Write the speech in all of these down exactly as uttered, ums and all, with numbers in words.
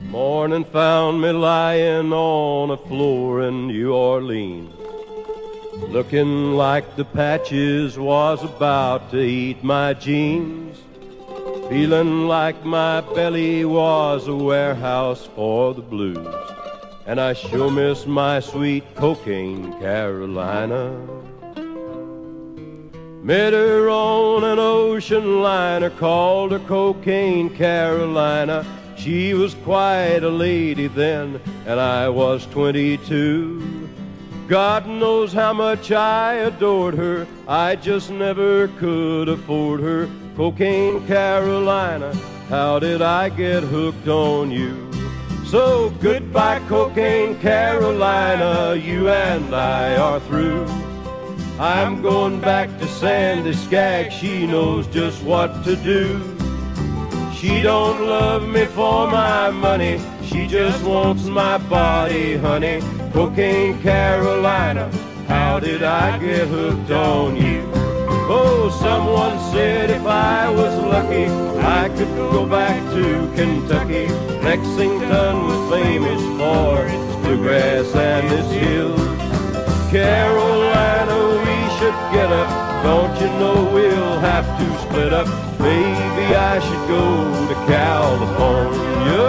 Morning found me lying on a floor in New Orleans, looking like the patches was about to eat my jeans, feeling like my belly was a warehouse for the blues, and I sure miss my sweet cocaine Carolina. Met her on an ocean liner, called her Cocaine Carolina. She was quite a lady then, and I was twenty-two. God knows how much I adored her, I just never could afford her. Cocaine Carolina, how did I get hooked on you? So goodbye Cocaine Carolina, you and I are through. I'm going back to Sandy Skaggs, she knows just what to do. She don't love me for my money, she just wants my body, honey. Cocaine Carolina, how did I get hooked on you? Oh, someone said if I was lucky, I could go back to Kentucky. Lexington was famous for its bluegrass and its hills. Carolina, we should get up. Don't you know we'll have to split up? Maybe I should go to California.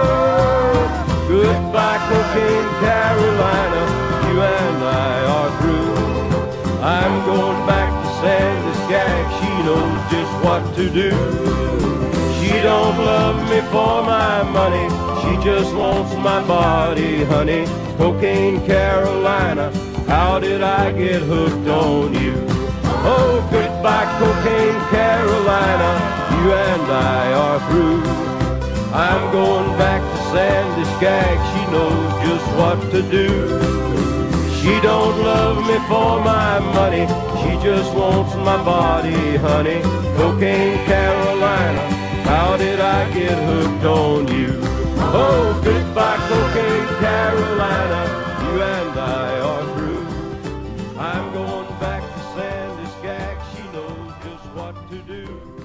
Goodbye Cocaine Carolina, you and I are through. I'm going back to Sandy Skaggs, she knows just what to do. She don't love me for my money, she just wants my body, honey. Cocaine Carolina, how did I get hooked on you? Oh, goodbye Cocaine Carolina, you and I are through. I'm going back to Sandy Skaggs, she knows just what to do. She don't love me for my money, she just wants my body, honey. Cocaine Carolina, how did I get hooked on you? Oh, goodbye Cocaine Carolina, you and I are through. I'm going back to Sandy Skaggs, she knows just what to do.